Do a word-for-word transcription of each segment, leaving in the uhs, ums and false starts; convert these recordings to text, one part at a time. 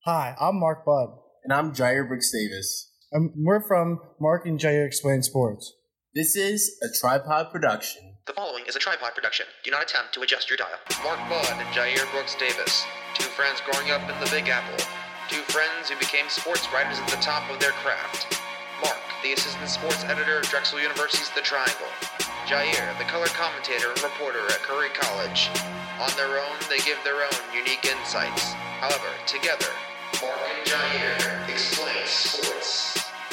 Hi, I'm Mark Budd. And I'm Jair Brooks Davis. And we're from Mark and Jair Explain Sports. This is a tripod production. The following is a tripod production. Do not attempt to adjust your dial. Mark Budd and Jair Brooks Davis, two friends growing up in the Big Apple. Two friends who became sports writers at the top of their craft. Mark, the assistant sports editor at Drexel University's The Triangle. Jair, the color commentator and reporter at Curry College. On their own, they give their own unique insights. However, together, Mark and Jair explain sports.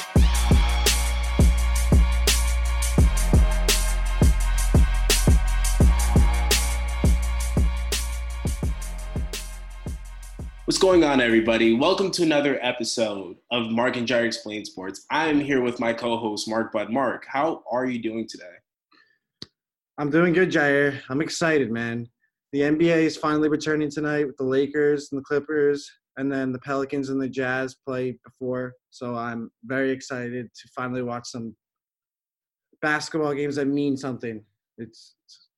What's going on, everybody? Welcome to another episode of Mark and Jair Explain Sports. I am here with my co-host, Mark Budd. Mark, how are you doing today? I'm doing good, Jair. I'm excited, man. The N B A is finally returning tonight with the Lakers and the Clippers, and then the Pelicans and the Jazz play before. So I'm very excited to finally watch some basketball games that mean something. It's.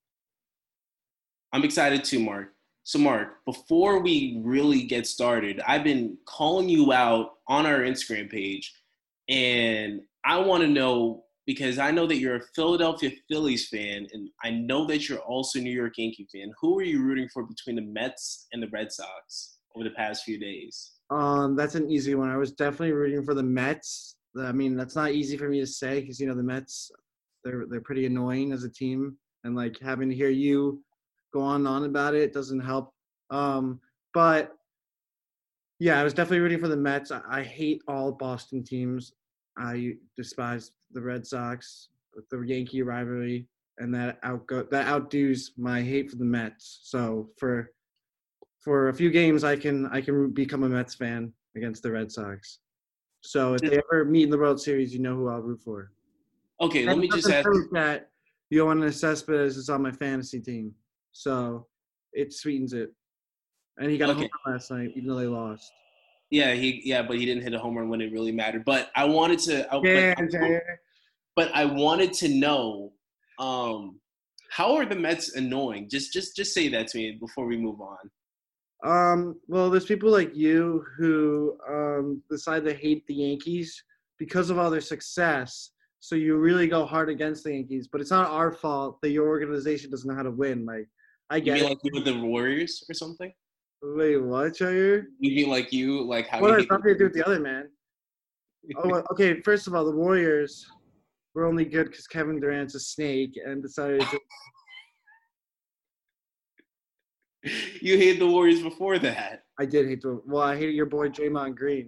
I'm excited too, Mark. So, Mark, before we really get started, I've been calling you out on our Instagram page, and I want to know, because I know that you're a Philadelphia Phillies fan, and I know that you're also a New York Yankee fan. Who are you rooting for between the Mets and the Red Sox over the past few days? Um, that's an easy one. I was definitely rooting for the Mets. I mean, that's not easy for me to say because, you know, the Mets, they're they're pretty annoying as a team, and, like, having to hear you go on and on about it doesn't help. Um, but, yeah, I was definitely rooting for the Mets. I, I hate all Boston teams. I despise the Red Sox, the Yankee rivalry, and that outgo that outdoes my hate for the Mets. So for for a few games, I can I can become a Mets fan against the Red Sox. So if they ever meet in the World Series, you know who I'll root for. Okay, and let me just ask. That Yoenis Cespedes is on my fantasy team, so it sweetens it. And he got okay. a home run last night, even though they lost. Yeah, he yeah, but he didn't hit a home run when it really mattered. But I wanted to, I, yeah, but, I, but I wanted to know, um, how are the Mets annoying? Just, just, just say that to me before we move on. Um, well, there's people like you who um decide to hate the Yankees because of all their success. So you really go hard against the Yankees, but it's not our fault that your organization doesn't know how to win. Like, I get you mean it. like you with the Warriors or something? Wait, what, Jair? You mean like you, like how what you has nothing to do with the other man? Oh, okay. First of all, the Warriors were only good because Kevin Durant's a snake and decided to. You hated the Warriors before that. I did hate the. Well, I hated your boy Draymond Green.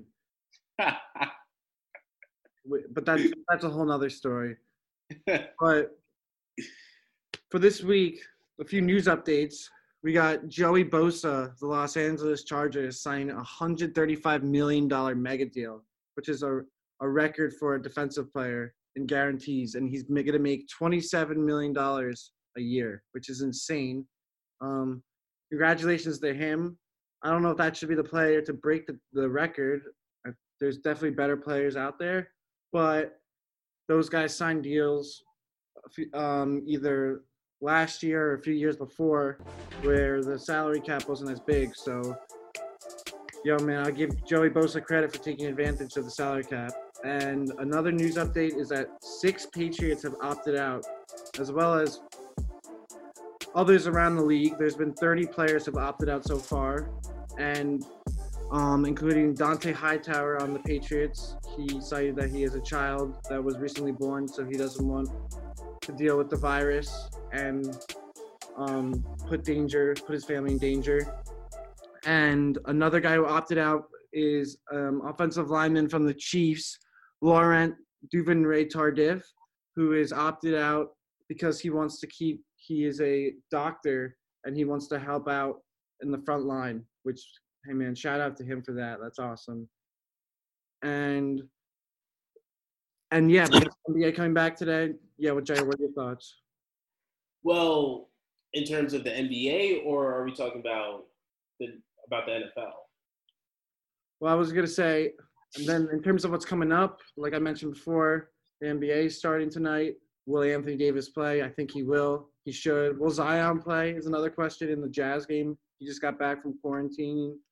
But that's that's a whole nother story. But for this week, a few news updates. We got Joey Bosa, the Los Angeles Chargers, signing a one hundred thirty-five million dollars mega deal, which is a, a record for a defensive player in guarantees. And he's going to make twenty-seven million dollars a year, which is insane. Um, congratulations to him. I don't know if that should be the player to break the, the record. There's definitely better players out there. But those guys signed deals um, either – last year or a few years before where the salary cap wasn't as big. So, yo, man, I'll give Joey Bosa credit for taking advantage of the salary cap. And another news update is that six Patriots have opted out, as well as others around the league. There's been thirty players have opted out so far, and um, including Dante Hightower on the Patriots. He cited that he is a child that was recently born, so he doesn't want to deal with the virus and um, put danger, put his family in danger. And another guy who opted out is um, offensive lineman from the Chiefs, Laurent Duvernay-Tardif, who is opted out because he wants to keep, he is a doctor and he wants to help out in the front line, which, hey man, shout out to him for that. That's awesome. And And yeah, because N B A coming back today. Yeah, what Jair, what are your thoughts? Well, in terms of the N B A, or are we talking about the about the N F L? Well, I was gonna say, and then in terms of what's coming up, like I mentioned before, the N B A is starting tonight. Will Anthony Davis play? I think he will. He should. Will Zion play? Is another question in the Jazz game. He just got back from quarantining,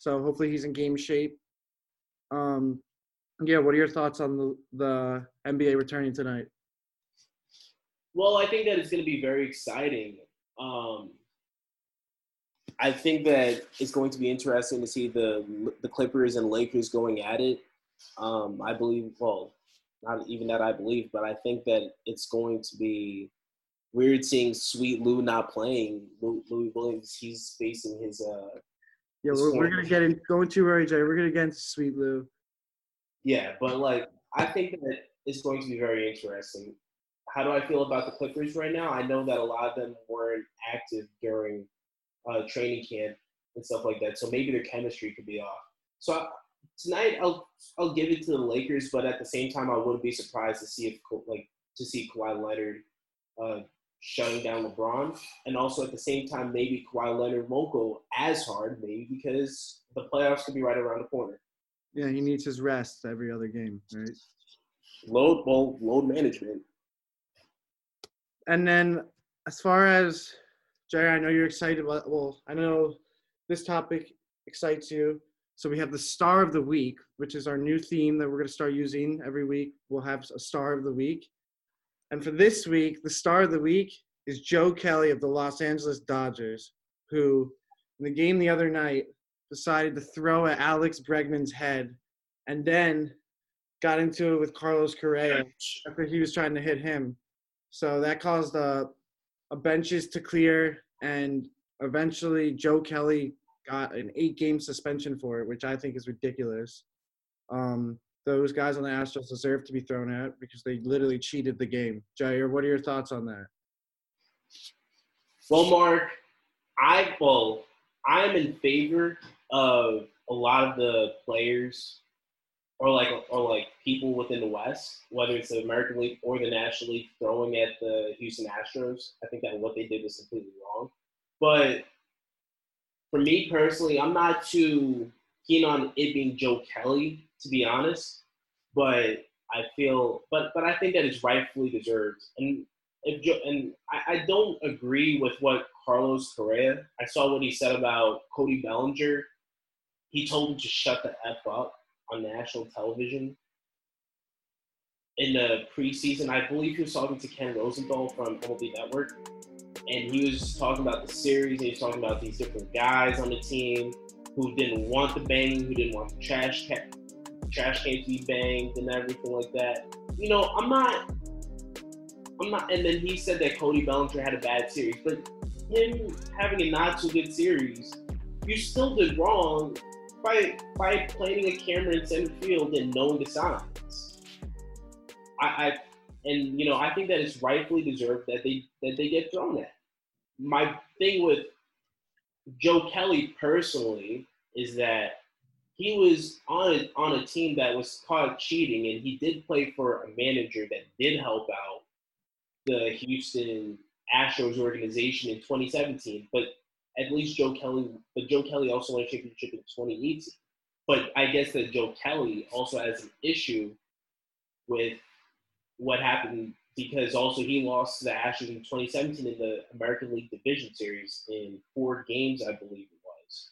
So hopefully he's in game shape. Um, yeah, what are your thoughts on the, the N B A returning tonight? Well, I think that it's going to be very exciting. Um, I think that it's going to be interesting to see the the Clippers and Lakers going at it. Um, I believe, well, not even that I believe, but I think that it's going to be weird seeing Sweet Lou not playing. Lou, Louis Williams, he's facing his. Uh, Yeah, his we're, we're former- gonna get in going too early, Jay. We're gonna get into Sweet Lou. Yeah, but like I think that it's going to be very interesting. How do I feel about the Clippers right now? I know that a lot of them weren't active during uh, training camp and stuff like that, so maybe their chemistry could be off. So I, tonight, I'll I'll give it to the Lakers, but at the same time, I wouldn't be surprised to see if like to see Kawhi Leonard uh, shutting down LeBron, and also at the same time, maybe Kawhi Leonard won't go as hard, maybe because the playoffs could be right around the corner. Yeah, he needs his rest every other game, right? Load, well, load management. And then as far as, Jerry, I know you're excited about, well, I know this topic excites you. So we have the Star of the Week, which is our new theme that we're going to start using every week. We'll have a Star of the Week. And for this week, the Star of the Week is Joe Kelly of the Los Angeles Dodgers, who in the game the other night decided to throw at Alex Bregman's head and then got into it with Carlos Correa after he was trying to hit him. So that caused a, a benches to clear, and eventually Joe Kelly got an eight-game suspension for it, which I think is ridiculous. Um, those guys on the Astros deserve to be thrown out because they literally cheated the game. Jair, what are your thoughts on that? Well, Mark, I well, I'm in favor of a lot of the players or like or like people within the West, whether it's the American League or the National League, throwing at the Houston Astros. I think that what they did was completely wrong. But for me personally, I'm not too keen on it being Joe Kelly, to be honest. But I feel, but but I think that it's rightfully deserved. And if Joe, and I, I don't agree with what Carlos Correa. I saw what he said about Cody Bellinger. He told him to shut the F up on national television in the preseason. I believe he was talking to Ken Rosenthal from M L B Network, and he was talking about the series, and he was talking about these different guys on the team who didn't want the banging, who didn't want the trash can, trash can to be banged and everything like that. You know, I'm not, I'm not, and then he said that Cody Bellinger had a bad series, but him having a not so good series, you still did wrong by by planting a camera in center field and knowing the signs. I, I and you know I think that it's rightfully deserved that they that they get thrown at. My thing with Joe Kelly personally is that he was on a, on a team that was caught cheating, and he did play for a manager that did help out the Houston Astros organization in twenty seventeen. But at least Joe Kelly, but Joe Kelly also won a championship in twenty eighteen. But I guess that Joe Kelly also has an issue with what happened because also he lost to the Astros in twenty seventeen in the American League Division Series in four games, I believe it was.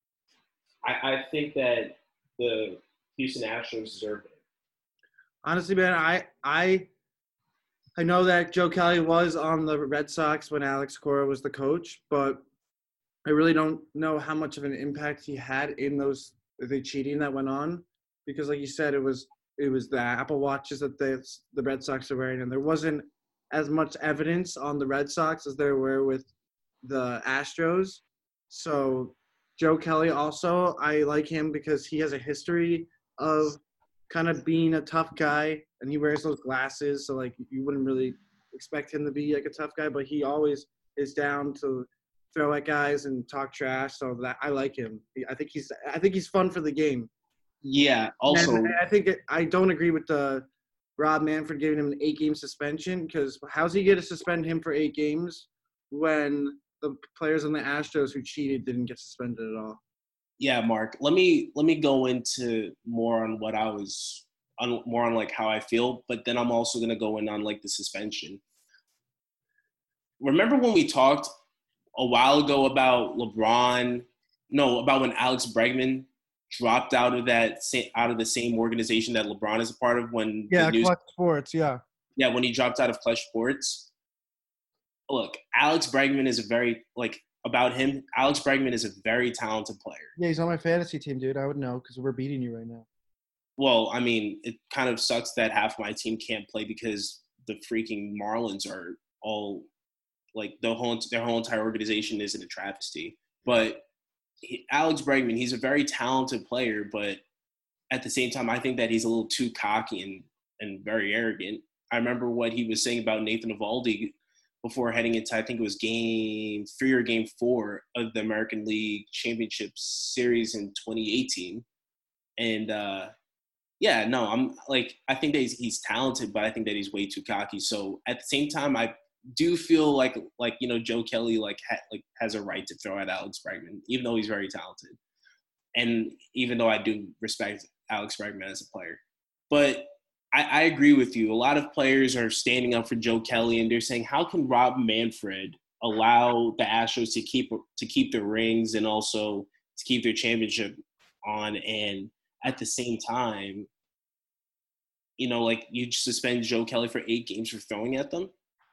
I, I think that the Houston Astros deserve it. Honestly, man, I I I know that Joe Kelly was on the Red Sox when Alex Cora was the coach, but I really don't know how much of an impact he had in those the cheating that went on, because like you said, it was it was the Apple Watches that the the Red Sox are wearing, and there wasn't as much evidence on the Red Sox as there were with the Astros. So Joe Kelly also, I like him because he has a history of kind of being a tough guy, and he wears those glasses, so like you wouldn't really expect him to be like a tough guy, but he always is down to throw at guys and talk trash. So that I like him. I think he's I think he's fun for the game. Yeah. Also, and I think it, I don't agree with the Rob Manfred giving him an eight-game suspension, because how's he going to suspend him for eight games when the players on the Astros who cheated didn't get suspended at all? Yeah, Mark. Let me let me go into more on what I was on more on like how I feel, but then I'm also gonna go in on like the suspension. Remember when we talked a while ago about LeBron? No, about when Alex Bregman dropped out of that out of the same organization that LeBron is a part of when Yeah, the news, Clutch Sports, yeah. Yeah, when he dropped out of Clutch Sports. Look, Alex Bregman is a very like about him. Alex Bregman is a very talented player. Yeah, he's on my fantasy team, dude. I would know because we're beating you right now. Well, I mean, it kind of sucks that half my team can't play because the freaking Marlins are all like the whole their whole entire organization is in a travesty. But he, Alex Bregman, he's a very talented player, but at the same time, I think that he's a little too cocky and, and very arrogant. I remember what he was saying about Nathan Eovaldi before heading into, I think it was game three or game four of the American League Championship Series in twenty eighteen. And, uh, yeah, no, I'm like, I think that he's, he's talented, but I think that he's way too cocky. So at the same time, I do feel like, like, you know, Joe Kelly, like, ha- like has a right to throw at Alex Bregman, even though he's very talented. And even though I do respect Alex Bregman as a player. But I, I agree with you. A lot of players are standing up for Joe Kelly, and they're saying, how can Rob Manfred allow the Astros to keep to keep their rings and also to keep their championship on, and at the same time, you know, like you suspend Joe Kelly for eight games for throwing at them?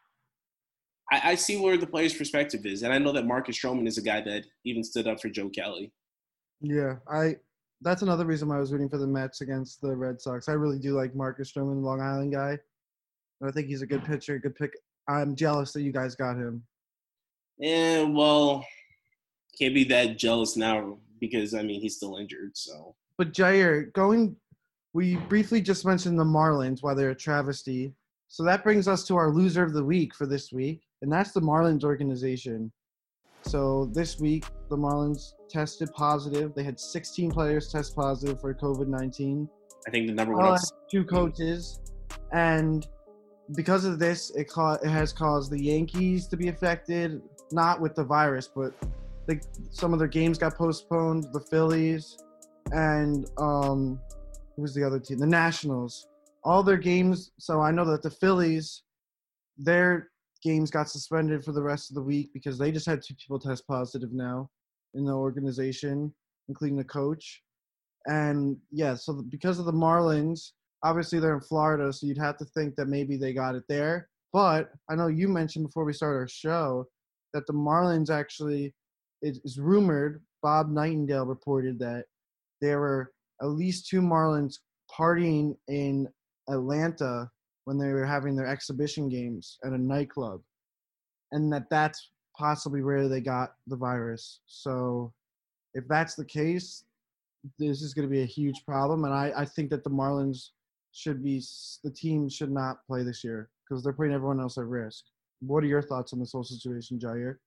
I, I see where the player's perspective is, and I know that Marcus Stroman is a guy that even stood up for Joe Kelly. Yeah, I. That's another reason why I was rooting for the Mets against the Red Sox. I really do like Marcus Stroman, Long Island guy. I think he's a good pitcher, good pick. I'm jealous that you guys got him. Yeah, well, can't be that jealous now because, I mean, he's still injured, so. But, Jair, going – we briefly just mentioned the Marlins, why they're a travesty. So that brings us to our loser of the week for this week, and that's the Marlins organization. So this week, the Marlins tested positive. They had sixteen players test positive for covid nineteen. I think the number one uh, two coaches. And because of this, it, ca- it has caused the Yankees to be affected, not with the virus, but the, some of their games got postponed, the Phillies, and um, who was the other team? The Nationals. All their games. So I know that the Phillies, their games got suspended for the rest of the week because they just had two people test positive now in the organization, including the coach. And yeah, so because of the Marlins, obviously they're in Florida, so you'd have to think that maybe they got it there. But I know you mentioned before we started our show that the Marlins actually, it is rumored, Bob Nightingale reported that there were at least two Marlins partying in Atlanta when they were having their exhibition games at a nightclub, and that that's possibly where they got the virus. So if that's the case, this is going to be a huge problem, and I, I think that the Marlins should be – the team should not play this year because they're putting everyone else at risk. What are your thoughts on this whole situation, Jair?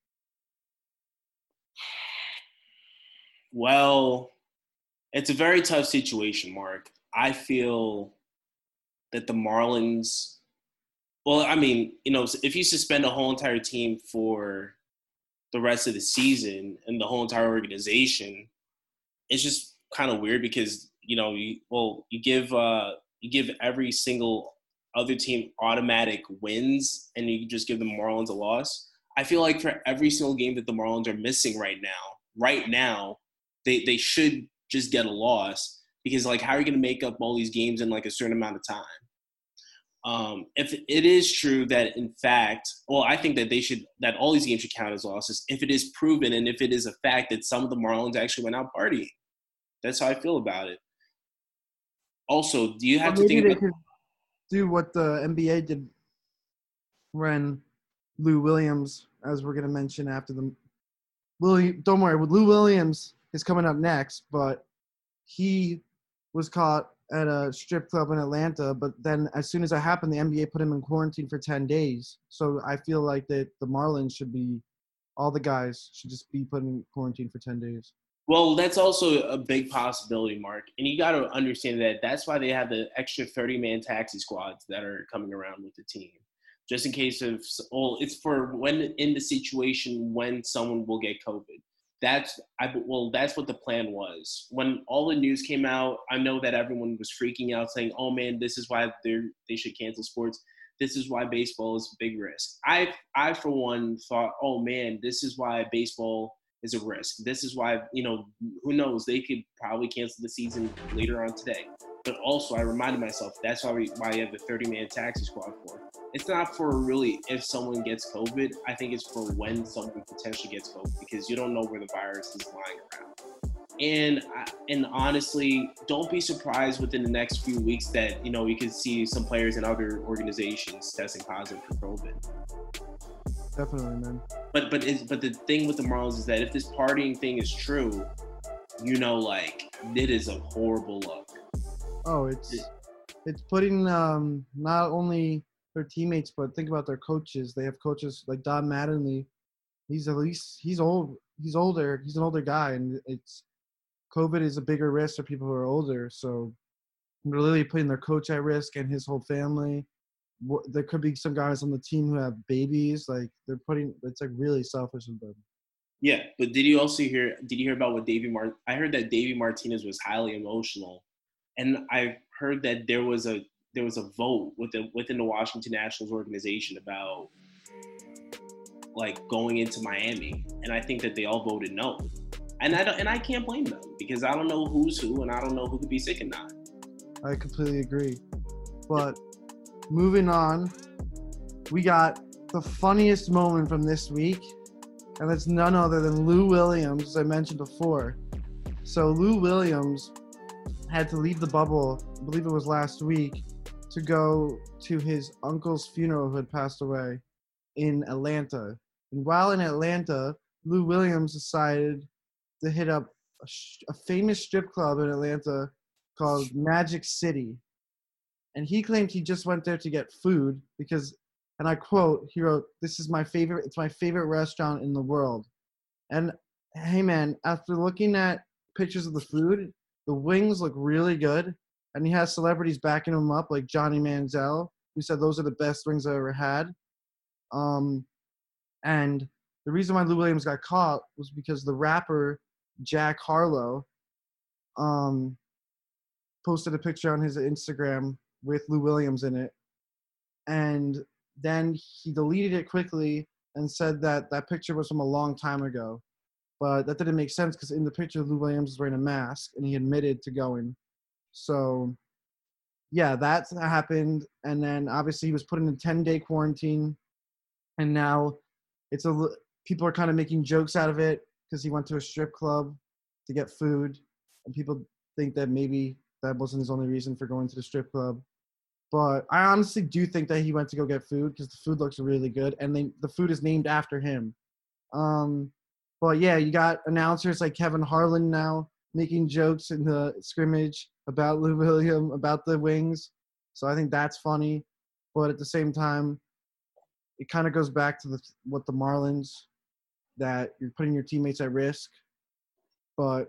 Well, it's a very tough situation, Mark. I feel that the Marlins – well, I mean, you know, if you suspend a whole entire team for the rest of the season and the whole entire organization, it's just kind of weird because, you know, you, well, you give uh, you give every single other team automatic wins and you just give the Marlins a loss. I feel like for every single game that the Marlins are missing right now, right now, they, they should just get a loss because, like, how are you going to make up all these games in, like, a certain amount of time? Um, if it is true that, in fact, well, I think that they should – that all these games should count as losses if it is proven and if it is a fact that some of the Marlins actually went out partying. That's how I feel about it. Also, do you have well, to think maybe about they could do what the N B A did when Lou Williams, as we're going to mention after the – Lou, don't worry, Lou Williams is coming up next, but he was caught at a strip club in Atlanta, but then as soon as that happened, the N B A put him in quarantine for ten days. So I feel like that the Marlins should be – all the guys should just be put in quarantine for ten days. Well, that's also a big possibility, Mark. And you got to understand that that's why they have the extra thirty-man taxi squads that are coming around with the team. Just in case of – well, it's for when in the situation when someone will get COVID. That's I well, that's what the plan was. When all the news came out, I know that everyone was freaking out saying, oh, man, this is why they they should cancel sports. This is why baseball is a big risk. I, I, for one, thought, oh, man, this is why baseball – is a risk. This is why, you know, who knows? They could probably cancel the season later on today. But also, I reminded myself that's why we why you have the thirty-man taxi squad for. It's not for really if someone gets COVID. I think it's for when someone potentially gets COVID because you don't know where the virus is lying around. And and honestly, don't be surprised within the next few weeks that, you know, you could see some players in other organizations testing positive for COVID. Definitely, man. But but it's, but the thing with the Marlins is that if this partying thing is true, you know, like, it is a horrible look. Oh, it's it's putting um, not only their teammates, but think about their coaches. They have coaches like Don Mattingly. He's at least he's old. He's older. He's an older guy, and it's COVID is a bigger risk for people who are older. So they're literally putting their coach at risk and his whole family. There could be some guys on the team who have babies. Like they're putting. It's like really selfish of them. Yeah, but did you also hear? Did you hear about what Davey Mart? I heard that Davey Martinez was highly emotional, and I heard that there was a there was a vote within within the Washington Nationals organization about like going into Miami, and I think that they all voted no, and I don't, and I can't blame them because I don't know who's who, and I don't know who could be sick and not. I completely agree, but moving on, we got the funniest moment from this week. And it's none other than Lou Williams, as I mentioned before. So Lou Williams had to leave the bubble, I believe it was last week, to go to his uncle's funeral who had passed away in Atlanta. And while in Atlanta, Lou Williams decided to hit up a, sh- a famous strip club in Atlanta called Magic City. And he claimed he just went there to get food because, and I quote, he wrote, "This is my favorite, it's my favorite restaurant in the world." And hey man, after looking at pictures of the food, the wings look really good. And he has celebrities backing him up like Johnny Manziel, who said those are the best wings I ever had. Um, and the reason why Lou Williams got caught was because the rapper Jack Harlow um, posted a picture on his Instagram with Lou Williams in it. And then he deleted it quickly and said that that picture was from a long time ago. But that didn't make sense because in the picture, Lou Williams was wearing a mask and he admitted to going. So, yeah, that happened. And then obviously he was put in a ten-day quarantine. And now it's a people are kind of making jokes out of it because he went to a strip club to get food. And people think that maybe that wasn't his only reason for going to the strip club. But I honestly do think that he went to go get food because the food looks really good, and they, the food is named after him. Um, but, yeah, you got announcers like Kevin Harlan now making jokes in the scrimmage about Lou Williams, about the wings. So I think that's funny. But at the same time, it kind of goes back to the, what the Marlins, that you're putting your teammates at risk. But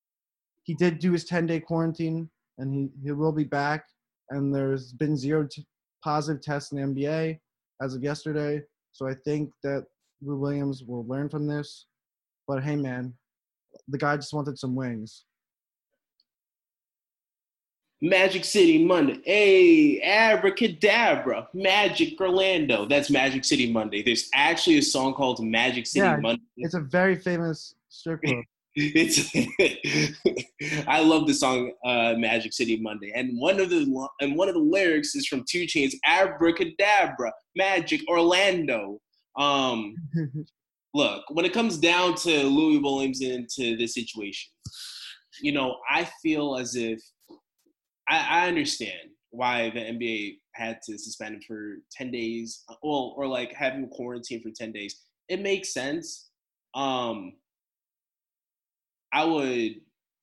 he did do his ten-day quarantine, and he, he will be back. And there's been zero t- positive tests in the N B A as of yesterday. So I think that Lou Williams will learn from this. But, hey, man, the guy just wanted some wings. Magic City Monday. Hey, abracadabra. Magic Orlando. That's Magic City Monday. There's actually a song called Magic City yeah, Monday. It's a very famous strip club. It's I love the song uh, Magic City Monday, and one of the and one of the lyrics is from two Chainz, abracadabra, Magic Orlando. Um, look, when it comes down to Louis Williams and to this situation, you know, I feel as if I, I understand why the N B A had to suspend him for ten days, or or like have him quarantined for ten days. It makes sense. Um, I would,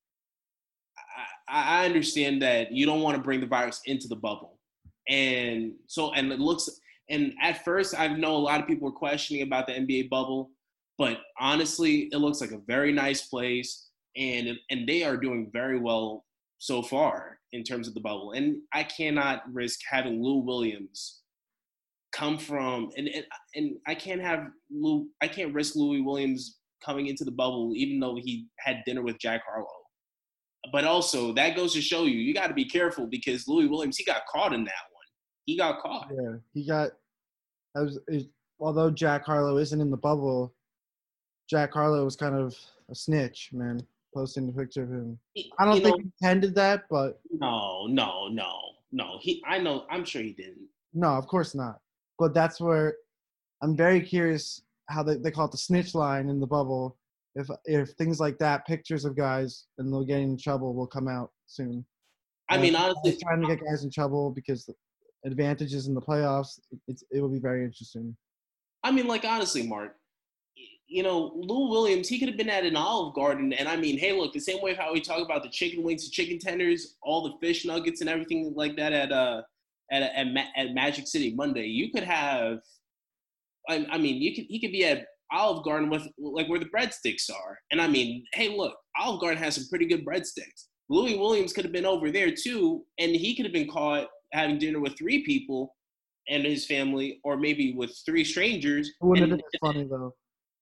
I, I understand that you don't want to bring the virus into the bubble. And so, and it looks, and at first I know a lot of people were questioning about the N B A bubble, but honestly, it looks like a very nice place, and and they are doing very well so far in terms of the bubble. And I cannot risk having Lou Williams come from, and and, and I can't have Lou, I can't risk Louis Williams coming into the bubble, even though he had dinner with Jack Harlow. But also, that goes to show you, you got to be careful because Louis Williams, he got caught in that one. He got caught. Yeah, he got, I was, it, although Jack Harlow isn't in the bubble, Jack Harlow was kind of a snitch, man, posting the picture of him. He- I don't you think know, he intended that, but no, no, no, no. He, I know, I'm sure he didn't. no, of course not. But that's where I'm very curious how they, they call it the snitch line in the bubble. If if things like that, pictures of guys and they'll get in trouble will come out soon. I mean, And honestly, trying to get guys in trouble because the advantages in the playoffs, it's it will be very interesting. I mean, like honestly, Mark. You know, Lou Williams, he could have been at an Olive Garden, and I mean, hey, look, the same way how we talk about the chicken wings and chicken tenders, all the fish nuggets and everything like that at uh at at, at Magic City Monday, you could have. I, I mean, you could he could be at Olive Garden with like where the breadsticks are, and I mean, hey, look, Olive Garden has some pretty good breadsticks. Louis Williams could have been over there too, and he could have been caught having dinner with three people and his family, or maybe with three strangers. It wouldn't and, have been as funny though.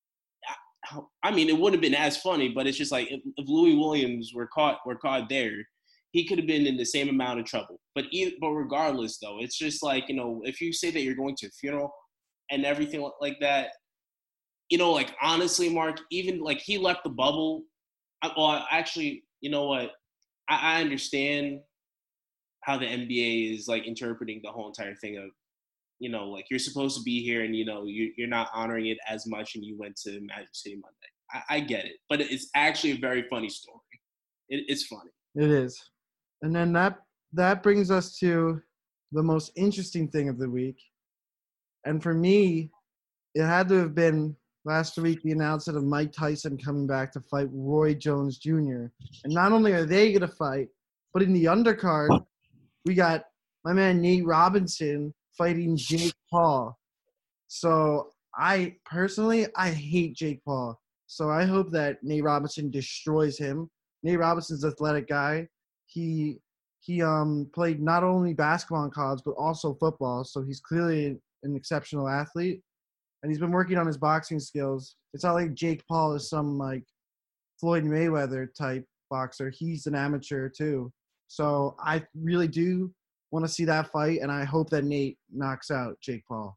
I mean, it wouldn't have been as funny, but it's just like if, if Louis Williams were caught were caught there, he could have been in the same amount of trouble. But either, but regardless, though, it's just like, you know, if you say that you're going to a funeral and everything like that, you know, like honestly, Mark, even like he left the bubble. I, well, actually, you know what? I, I understand how the N B A is like interpreting the whole entire thing of, you know, like you're supposed to be here and, you know, you, you're not honoring it as much and you went to Magic City Monday. I, I get it. But it's actually a very funny story. It, it's funny. It is. And then that that brings us to the most interesting thing of the week. And for me, it had to have been last week the announcement of Mike Tyson coming back to fight Roy Jones Junior And not only are they going to fight, but in the undercard, we got my man Nate Robinson fighting Jake Paul. So I personally, I hate Jake Paul. So I hope that Nate Robinson destroys him. Nate Robinson's an athletic guy. He he um played not only basketball in college but also football. So he's clearly an exceptional athlete, and he's been working on his boxing skills. It's not like Jake Paul is some like Floyd Mayweather type boxer. He's an amateur too. So I really do want to see that fight, and I hope that Nate knocks out Jake Paul.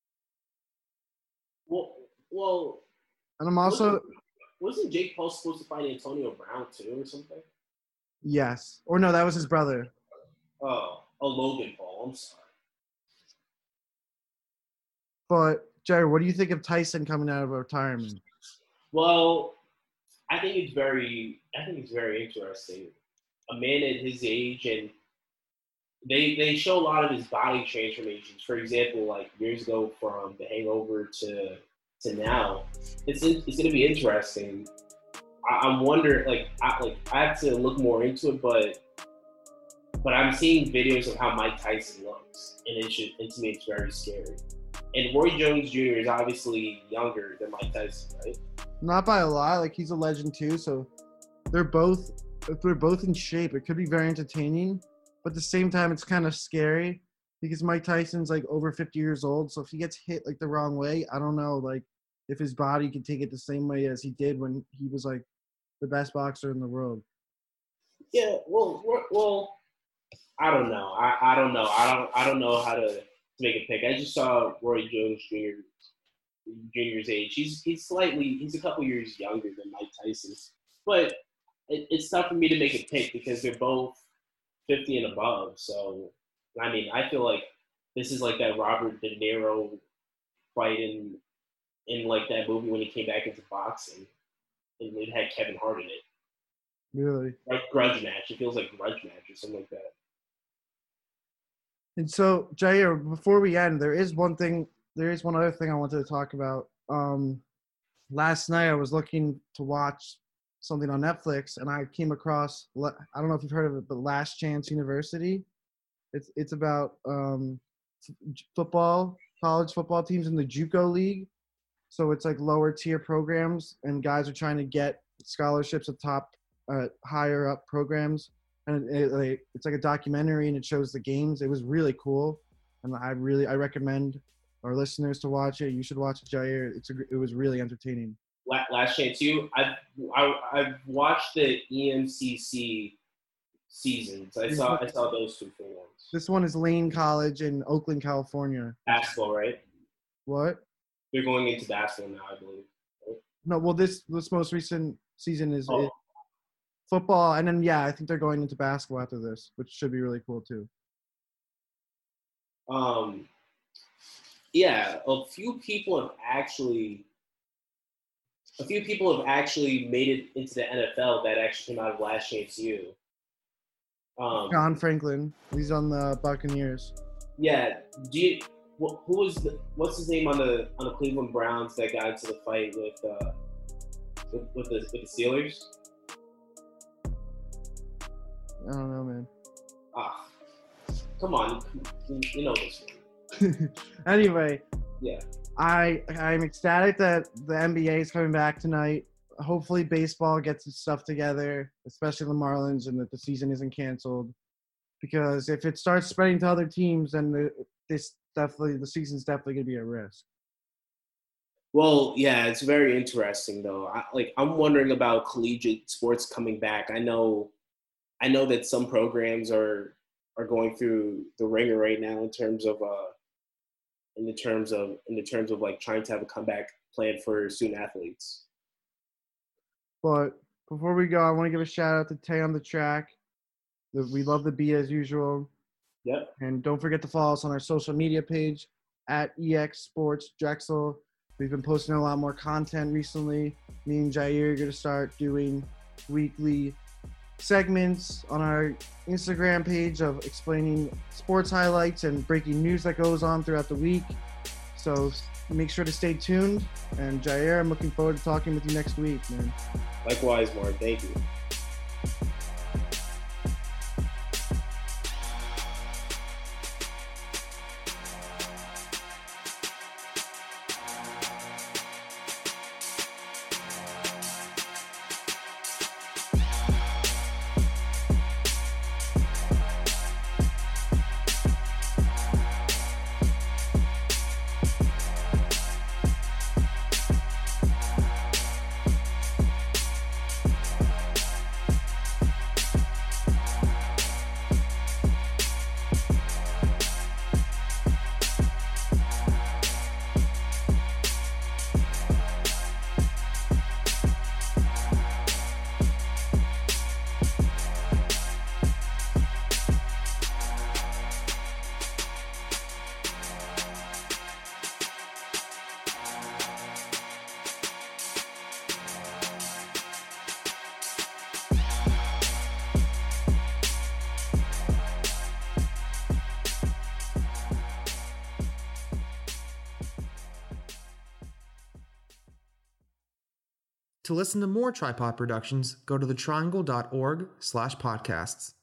Well, well, and I'm also wasn't, wasn't Jake Paul supposed to fight Antonio Brown too, or something? Yes, or no, that was his brother. Oh, oh, Logan Paul. I'm sorry. But Jerry, what do you think of Tyson coming out of retirement? Well, I think it's very, I think it's very interesting. A man at his age, and they they show a lot of his body transformations. For example, like years ago from The Hangover to to now, it's it's going to be interesting. I, I'm wondering, like, I like I have to look more into it, but but I'm seeing videos of how Mike Tyson looks, and it should, and to me, it's very scary. And Roy Jones Junior is obviously younger than Mike Tyson, right? Not by a lot. Like, he's a legend too, so they're both if they're both in shape, it could be very entertaining. But at the same time, it's kind of scary because Mike Tyson's like over fifty years old. So if he gets hit like the wrong way, I don't know, like if his body can take it the same way as he did when he was like the best boxer in the world. Yeah, well, well, I don't know. I, I don't know. I don't I don't know how to, to make a pick. I just saw Roy Jones Junior Junior's age. He's he's slightly he's a couple years younger than Mike Tyson, but it, it's tough for me to make a pick because they're both fifty and above. So, I mean, I feel like this is like that Robert De Niro fight in, in like that movie when he came back into boxing. And it had Kevin Hart in it. Really? Like Grudge Match. It feels like Grudge Match or something like that. And so, Jair, before we end, there is one thing, there is one other thing I wanted to talk about. Um, last night I was looking to watch something on Netflix, and I came across, I don't know if you've heard of it, but Last Chance University. It's it's about um, football, college football teams in the JUCO League. So it's like lower tier programs, and guys are trying to get scholarships at top, uh, higher up programs. And it, it, it's like a documentary, and it shows the games. It was really cool, and I really I recommend our listeners to watch it. You should watch it, Jair. It's a, it was really entertaining. Last Chance U. I've I, I've watched the E M C C seasons. I saw I saw those two for once. This one is Lane College in Oakland, California. Basketball, right? What? They're going into basketball now, I believe. Right? No, well, this this most recent season is, Oh. is football, and then yeah, I think they're going into basketball after this, which should be really cool too. Um, yeah, a few people have actually, a few people have actually made it into the N F L that actually came out of Last Chance U. Um, John Franklin, he's on the Buccaneers. Yeah, do you, wh- who was the, what's his name on the on the Cleveland Browns that got into the fight with uh with, with the with the Steelers? I don't know, man. Ah, come on, you, you know this one. Anyway, Yeah. I I'm ecstatic that the N B A is coming back tonight. Hopefully, baseball gets its stuff together, especially the Marlins, and that the season isn't canceled. Because if it starts spreading to other teams, then the, this definitely the season's definitely gonna be at risk. Well, yeah, it's very interesting though. I, like I'm wondering about collegiate sports coming back. I know, I know that some programs are are going through the ringer right now in terms of uh in the terms of in the terms of like trying to have a comeback plan for student athletes. But before we go, I want to give a shout out to Tay on the track. The- We love the beat as usual. Yep. And don't forget to follow us on our social media page at E X Sports Drexel. We've been posting a lot more content recently. Me and Jair are going to start doing weekly segments on our Instagram page of explaining sports highlights and breaking news that goes on throughout the week. So make sure to stay tuned. And Jair, I'm looking forward to talking with you next week, man. Likewise, Mark. Thank you. To listen to more Tripod Productions, go to the triangle dot org slash podcasts.